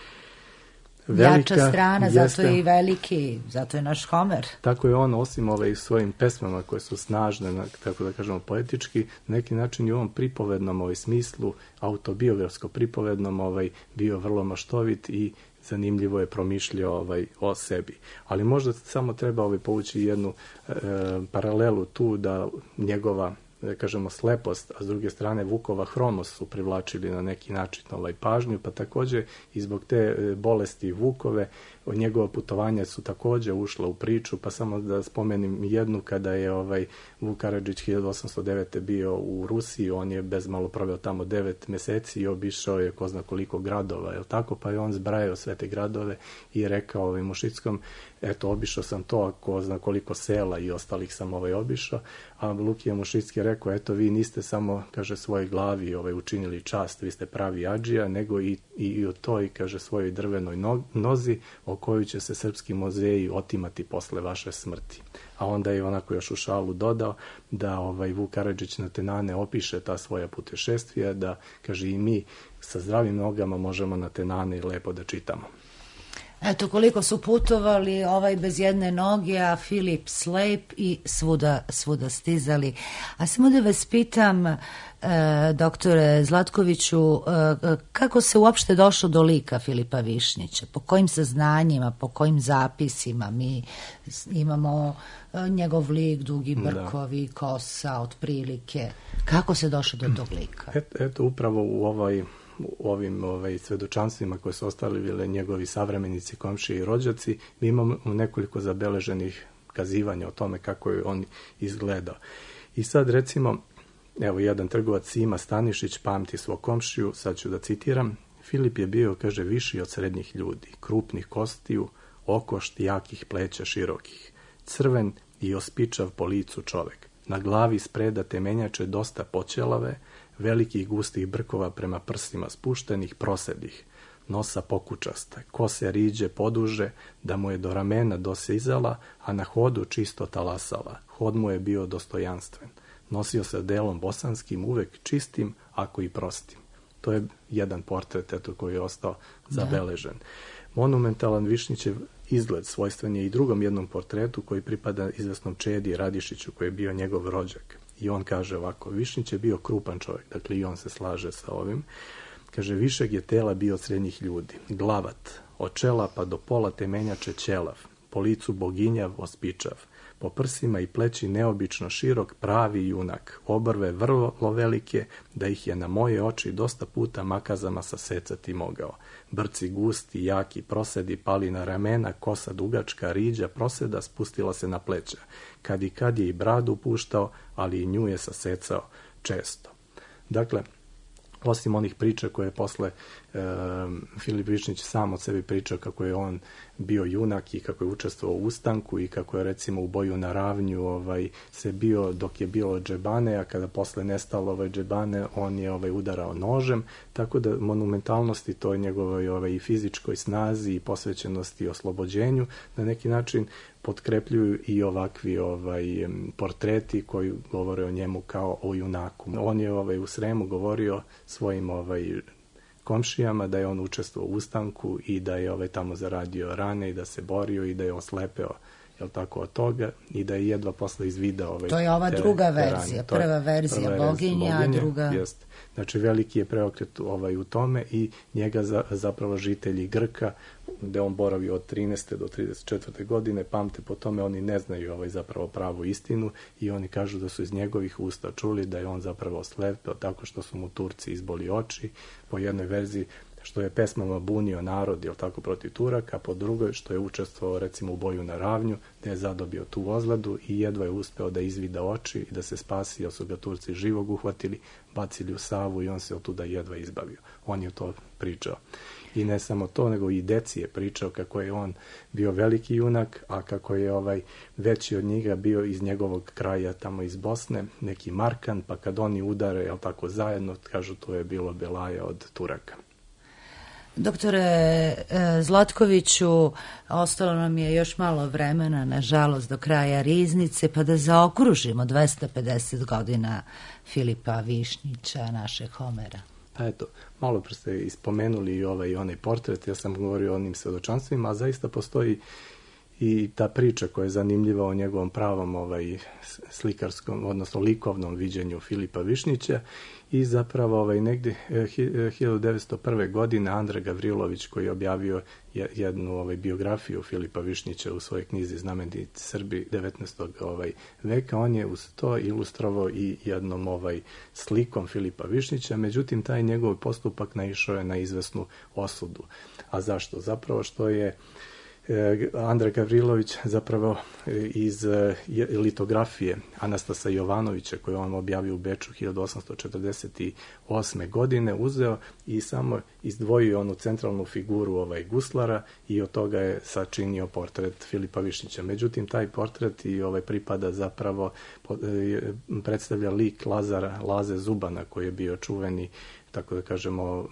velika. Jača strana, zato je i veliki, zato je naš Homer. Tako je on, osim svojim pesmama koje su snažne, tako da kažemo poetički, na neki način i u ovom pripovednom smislu, autobiografsko pripovednom, bio vrlo maštovit i zanimljivo je promišljao o sebi. Ali možda samo treba povući jednu paralelu tu, da njegova, da kažemo, slepost, a s druge strane Vukova hromost su privlačili na neki način pažnju, pa također i zbog te bolesti Vukove, njegova putovanja su također ušla u priču, pa samo da spomenim jednu, kada je Vuk Karadžić 1809. bio u Rusiji, on je bezmalo proveo tamo 9 meseci i obišao je ko zna koliko gradova, je tako, pa je on zbrajao sve te gradove i rekao Mušickom: eto, obišao sam to, ko zna koliko sela i ostalih sam obišao, a Lukija Mušicki rekao: eto, vi niste samo, kaže, svojoj glavi učinili čast, vi ste pravi adžija, nego i o toj, kaže, svojoj drvenoj nozi, o koju će se srpski muzeji otimati posle vaše smrti. A onda je onako još u šalu dodao da Vuk Karadžić na Tenane opiše ta svoja putešestvija, da, kaže, i mi sa zdravim nogama možemo na Tenane lepo da čitamo. Eto koliko su putovali, ovaj bez jedne noge, a Filip slep i svuda stizali. A samo da vas pitam, doktore Zlatkoviću, kako se uopšte došlo do lika Filipa Višnjića? Po kojim saznanjima, po kojim zapisima? Mi imamo njegov lik, dugi brkovi, kosa, otprilike. Kako se došlo do tog lika? Eto upravo u ovim svedočanstvima koje su ostavili njegovi savremenici, komšije i rođaci, mi imamo nekoliko zabeleženih kazivanja o tome kako je on izgledao. I sad recimo, evo jedan trgovac Sima Stanišić pamti svog komšiju, sad ću da citiram, Filip je bio, kaže, viši od srednjih ljudi, krupnih kostiju, okošt jakih pleća širokih, crven i ospičav po licu čovek, na glavi spreda temenjače dosta počelave, velikih gustih brkova prema prstima spuštenih, prosedih, nosa pokučasta, kose riđe poduže, da mu je do ramena dosizala, a na hodu čisto talasala. Hod mu je bio dostojanstven. Nosio se delom bosanskim, uvek čistim, ako i prostim. To je jedan portret koji je ostao zabeležen. Monumentalan Višnjićev izgled svojstven je i drugom jednom portretu koji pripada izvesnom Čedi Radišiću, koji je bio njegov rođak. I on kaže ovako, Višnjić je bio krupan čovjek, dakle i on se slaže sa ovim. Kaže, višeg je tela bio od srednjih ljudi, glavat, od čela pa do pola temenjače ćelav, po licu boginjav, ospičav, po prsima i pleći neobično širok, pravi junak, obrve vrlo velike, da ih je na moje oči dosta puta makazama sasecati mogao. Brci gusti, jaki, prosedi pali na ramena, kosa dugačka, riđa, proseda spustila se na pleća. Kad je i bradu puštao, ali i nju je sasecao često. Dakle, osim onih priča koje je posle Filip Višnjić sam od sebi pričao kako je on bio junak i kako je učestvovao u ustanku i kako je recimo u boju na Ravnju se bio dok je bilo džebane, a kada posle nestalo džebane on je udarao nožem, tako da monumentalnosti toj njegovoj i fizičkoj snazi i posvećenosti i oslobođenju na neki način potkrepljuju i ovakvi portreti koji govore o njemu kao o junaku. On je u Sremu govorio svojim komšijama da je on učestvovao u ustanku i da je tamo zaradio rane i da se borio i da je oslepeo od toga i da je jedva posle izvidao to je ova druga verzija, prva verzija boginja, druga... Jest. Znači veliki je preokret u tome i njega zapravo žitelji Grka, gde on boravio od 13. do 34. godine, pamte po tome, oni ne znaju zapravo pravu istinu i oni kažu da su iz njegovih usta čuli da je on zapravo oslepeo tako što su mu Turci izboli oči, po jednoj verziji što je pesmama bunio narod, protiv Turaka, a po drugoj što je učestvovao recimo u boju na Ravnju, gde je zadobio tu ozladu i jedva je uspeo da izvida oči i da se spasi, jer su ga Turci živog uhvatili, bacili u Savu i on se od tuda jedva izbavio. On je to pričao. I ne samo to, nego i deci je pričao kako je on bio veliki junak, a kako je veći od njega bio iz njegovog kraja, tamo iz Bosne, neki Markan, pa kad oni udare, zajedno, kažu to je bilo belaja od Turaka. Doktore Zlatkoviću, ostalo nam je još malo vremena, nažalost, do kraja riznice, pa da zaokružimo 250 godina Filipa Višnjića, našeg Homera. Pa eto, malo pre ste ispomenuli i onaj portret, ja sam govorio o onim svedočanstvima, a zaista postoji i ta priča koja je zanimljiva o njegovom pravom slikarskom, odnosno likovnom viđenju Filipa Višnjića i zapravo negdje 1901. godine Andra Gavrilović koji je objavio jednu biografiju Filipa Višnjića u svojoj knjizi Znameniti Srbi 19. veka, on je uz to ilustrovao i jednom slikom Filipa Višnjića, međutim taj njegov postupak naišao je na izvesnu osudu. A zašto? Zapravo što je Andra Gavrilović zapravo iz litografije Anastasa Jovanovića koju on objavio u Beču 1848. godine uzeo i samo izdvojio onu centralnu figuru guslara i od toga je sačinio portret Filipa Višnjića. Međutim, taj portret i pripada zapravo, predstavlja lik Laze Zubana koji je bio čuveni, tako da kažemo,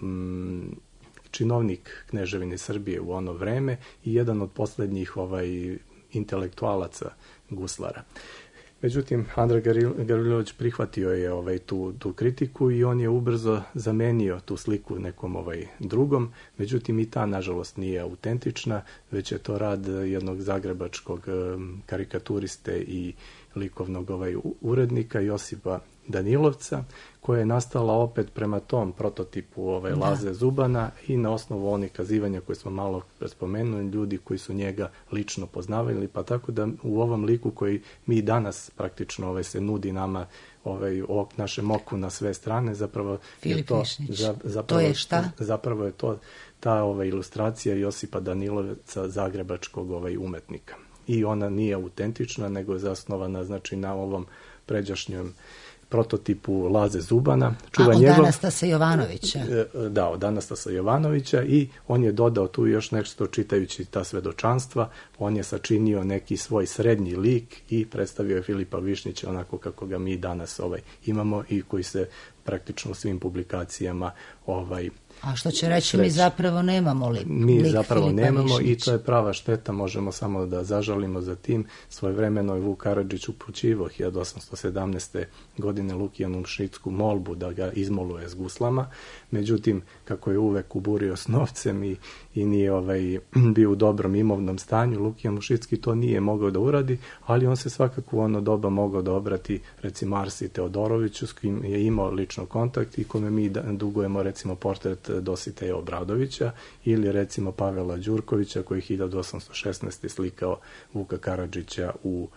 činovnik Kneževine Srbije u ono vreme i jedan od poslednjih intelektualaca guslara. Međutim, Andra Gavrilović prihvatio je tu kritiku i on je ubrzo zamenio tu sliku nekom drugom. Međutim, i ta, nažalost, nije autentična, već je to rad jednog zagrebačkog karikaturiste i likovnog urednika Josipa Danilovca, koja je nastala opet prema tom prototipu Laze Zubana i na osnovu onih kazivanja koje smo malo spomenuli, ljudi koji su njega lično poznavali, pa tako da u ovom liku koji mi danas praktično se nudi nama našem oku na sve strane, zapravo Filip Višnjić. To je šta? Zapravo je to ta ilustracija Josipa Danilovca, zagrebačkog umetnika. I ona nije autentična, nego je zasnovana na ovom pređašnjem prototipu Laze Zubana. Od Anastasa Jovanovića. Da, od Anastasa Jovanovića, i on je dodao tu još nešto, čitajući ta svedočanstva, on je sačinio neki svoj srednji lik i predstavio je Filipa Višnjića onako kako ga mi danas imamo i koji se praktično u svim publikacijama A što će reći, mi zapravo nemamo lik zapravo Filipa nemamo Višnjića. I to je prava šteta, možemo samo da zažalimo za tim. Svojevremeno je Vuk Karadžić upućivao 1817. godine Lukijanu Mšicku molbu da ga izmoluje s guslama, međutim, kako je uvek uburio s novcem i nije bio u dobrom imovnom stanju, Lukijan Mšicki to nije mogao da uradi, ali on se svakako u ono doba mogao da obrati recimo Arsi Teodoroviću, s kim je imao lično kontakt i kome mi dugujemo recimo portret Dositeja Obradovića, ili recimo Pavela Đurkovića koji je 1816. slikao Vuka Karadžića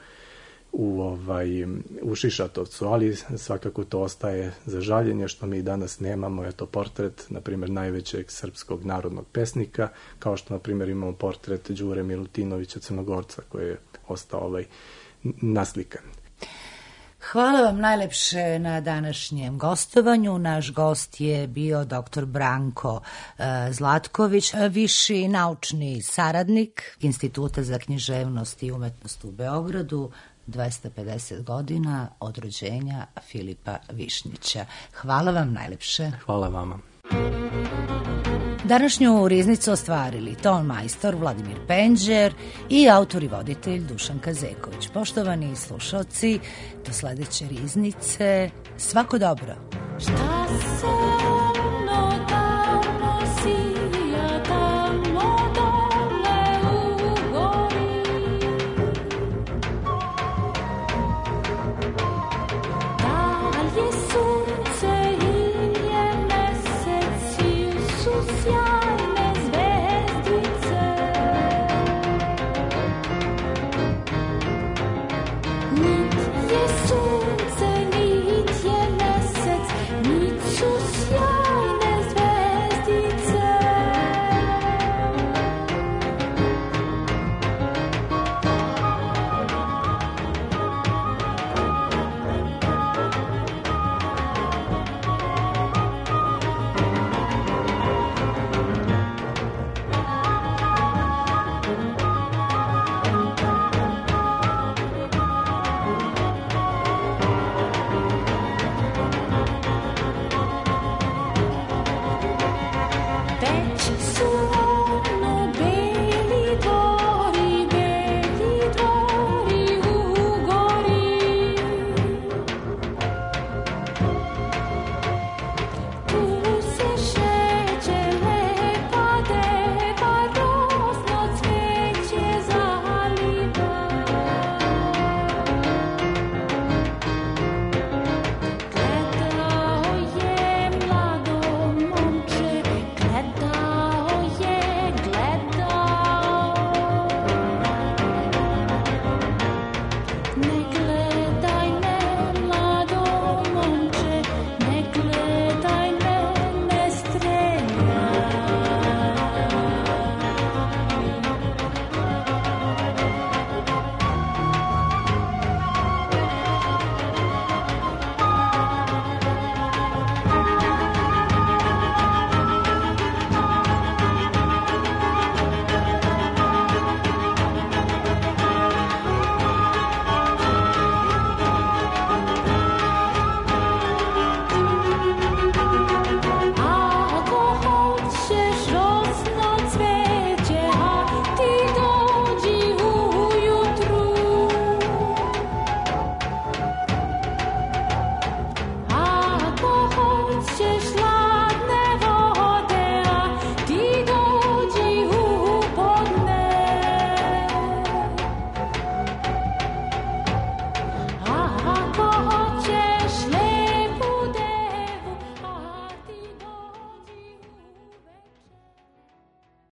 u Šišatovcu, ali svakako to ostaje za žaljenje što mi danas nemamo portret, na primjer, najvećeg srpskog narodnog pesnika, kao što, na primjer, imamo portret Đure Milutinovića Crnogorca koji je ostao naslikan. Hvala vam najlepše na današnjem gostovanju. Naš gost je bio dr. Branko Zlatković, viši naučni saradnik Instituta za književnost i umetnost u Beogradu, 250 godina od rođenja Filipa Višnjića. Hvala vam najlepše. Hvala vama. Današnju riznicu ostvarili ton majstor Vladimir Penđer i autor i voditelj Dušan Kazeković. Poštovani slušalci, do sledeće riznice, svako dobro. Šta se